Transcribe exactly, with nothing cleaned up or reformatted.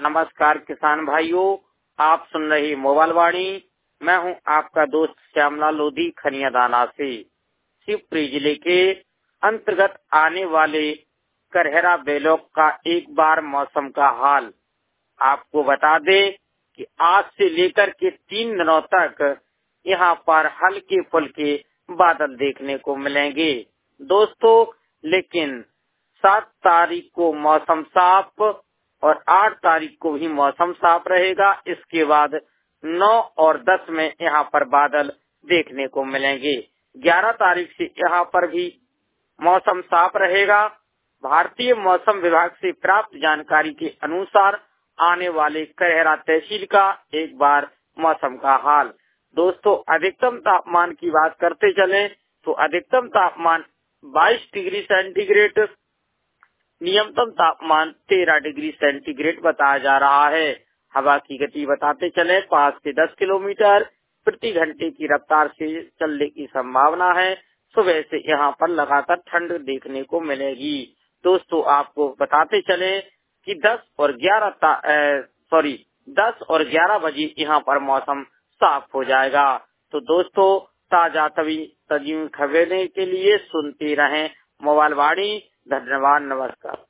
नमस्कार किसान भाइयों, आप सुन रहे मोबाइल वाणी। मैं हूं आपका दोस्त श्यामलाल लोधी खनिया दाना से। शिवपुरी जिले के अंतर्गत आने वाले करहरा ब्लॉक का एक बार मौसम का हाल आपको बता दें कि आज से लेकर के तीन दिनों तक यहाँ पर हल्के फुल्के बादल देखने को मिलेंगे दोस्तों। लेकिन सात तारीख को मौसम साफ और आठ तारीख को भी मौसम साफ रहेगा। इसके बाद नौ और दस में यहाँ पर बादल देखने को मिलेंगे। ग्यारह तारीख से यहाँ पर भी मौसम साफ रहेगा। भारतीय मौसम विभाग से प्राप्त जानकारी के अनुसार आने वाले करहरा तहसील का एक बार मौसम का हाल दोस्तों। अधिकतम तापमान की बात करते चलें तो अधिकतम तापमान बाईस डिग्री सेंटीग्रेड, न्यूनतम तापमान तेरह डिग्री सेंटीग्रेड बताया जा रहा है। हवा की गति बताते चले पाँच से दस किलोमीटर प्रति घंटे की रफ्तार से चलने की संभावना है। सुबह से यहाँ पर लगातार ठंड देखने को मिलेगी दोस्तों। आपको बताते चले कि दस और ग्यारह सॉरी दस और ग्यारह बजे यहाँ पर मौसम साफ हो जाएगा। तो दोस्तों, ताजा तभी तजी खबरें के लिए सुनते रहें मोबाइल वाणी। धन्यवाद, नमस्कार।